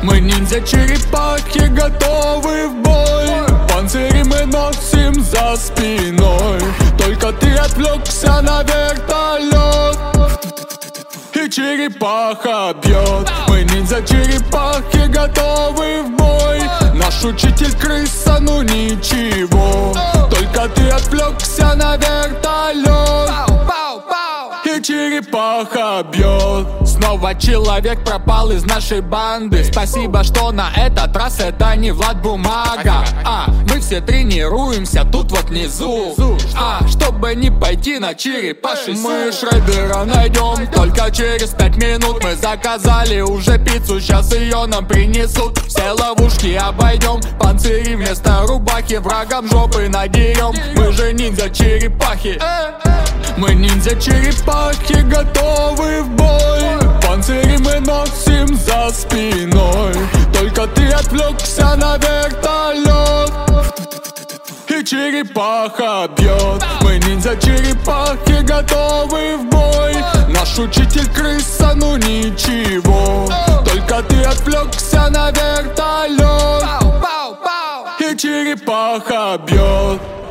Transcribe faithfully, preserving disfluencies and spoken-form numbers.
Мы ниндзя-черепахи, готовы в бой. Панцири мы носим за спиной. Только ты отвлекся на вертолет, и черепаха бьет. Мы ниндзя-черепахи, готовы в бой. Наш учитель крыса, ну ничего. Только ты отвлекся на вертолет, и черепаха бьет. Снова человек пропал из нашей банды. Спасибо, что на этот раз это не Влад Бумага. А, мы все тренируемся тут вот внизу. А, чтобы не пойти на черепаший суп. Мы Шреддера найдем только через пять минут. Мы заказали уже пиццу, сейчас ее нам принесут. Все ловушки обойдем, панцири вместо рубахи. Врагам жопы надерем, мы же ниндзя-черепахи. Мы ниндзя-черепахи, готовы в бой. Панцири мы носим за спиной. Только ты отвлекся на вертолет, и черепаха бьет. Мы ниндзя-черепахи, готовы в бой. Наш учитель крыса, ну ничего. Только ты отвлекся на вертолет, и черепаха бьет.